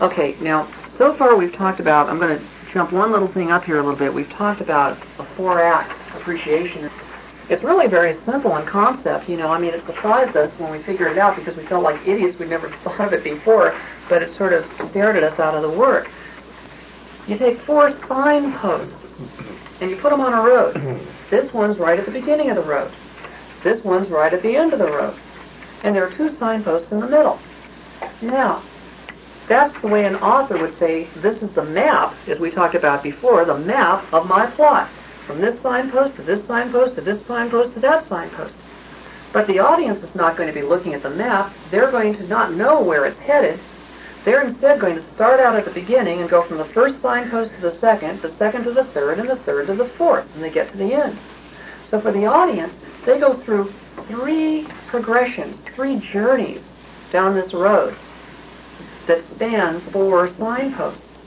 Okay, now, so far we've talked about, I'm going to jump one little thing up here a little bit. We've talked about a 4-act appreciation. It's really very simple in concept, you know. I mean, it surprised us when we figured it out because we felt like idiots. We'd never thought of it before, but it sort of stared at us out of the work. You take 4 signposts and you put them on a road. This one's right at the beginning of the road. This one's right at the end of the road. And there are 2 signposts in the middle. Now, that's the way an author would say, this is the map, as we talked about before, the map of my plot. From this signpost to this signpost to this signpost to that signpost. But the audience is not going to be looking at the map. They're going to not know where it's headed. They're instead going to start out at the beginning and go from the first signpost to the second to the third, and the third to the fourth, and they get to the end. So for the audience, they go through 3 progressions, 3 journeys down this road that span 4 signposts.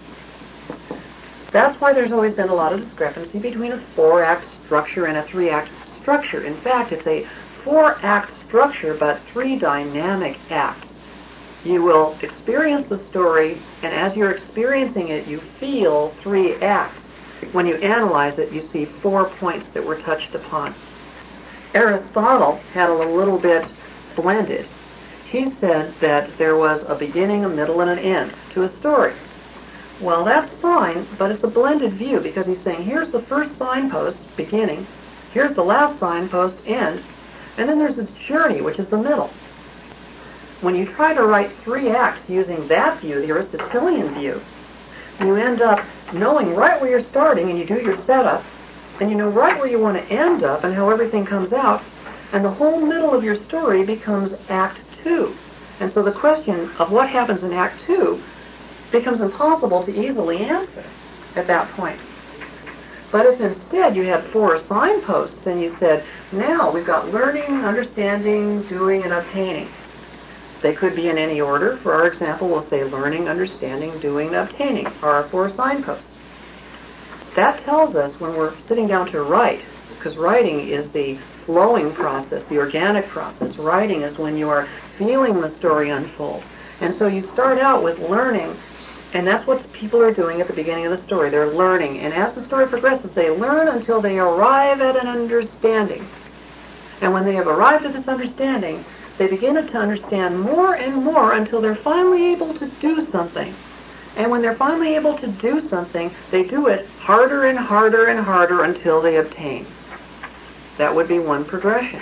That's why there's always been a lot of discrepancy between a 4-act structure and a 3-act structure. In fact, it's a 4-act structure, but 3 dynamic acts. You will experience the story, and as you're experiencing it, you feel 3 acts. When you analyze it, you see 4 points that were touched upon. Aristotle had a little bit blended. He said that there was a beginning, a middle, and an end to a story. Well, that's fine, but it's a blended view because he's saying here's the first signpost, beginning, here's the last signpost, end, and then there's this journey, which is the middle. When you try to write 3 acts using that view, the Aristotelian view, you end up knowing right where you're starting, and you do your setup, and you know right where you want to end up and how everything comes out, and the whole middle of your story becomes Act 2. And so the question of what happens in Act 2 becomes impossible to easily answer at that point. But if instead you had 4 signposts and you said, now we've got learning, understanding, doing, and obtaining. They could be in any order. For our example, we'll say learning, understanding, doing, and obtaining are our 4 signposts. That tells us when we're sitting down to write, because writing is the flowing process, the organic process. Writing is when you are feeling the story unfold. And so you start out with learning, and that's what people are doing at the beginning of the story. They're learning. And as the story progresses, they learn until they arrive at an understanding. And when they have arrived at this understanding, they begin to understand more and more until they're finally able to do something. And when they're finally able to do something, they do it harder and harder and harder until they obtain. That would be one progression.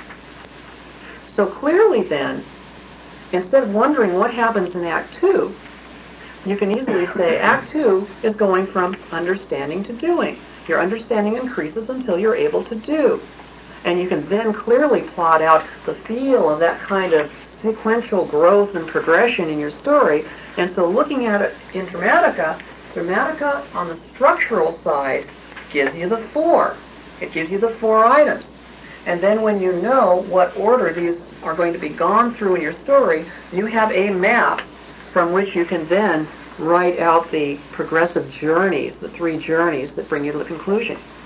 So clearly then, instead of wondering what happens in Act 2, you can easily say Act 2 is going from understanding to doing. Your understanding increases until you're able to do. And you can then clearly plot out the feel of that kind of sequential growth and progression in your story. And so looking at it in Dramatica, Dramatica on the structural side gives you the 4. It gives you the 4 items. And then when you know what order these are going to be gone through in your story, you have a map from which you can then write out the progressive journeys, the 3 journeys that bring you to the conclusion.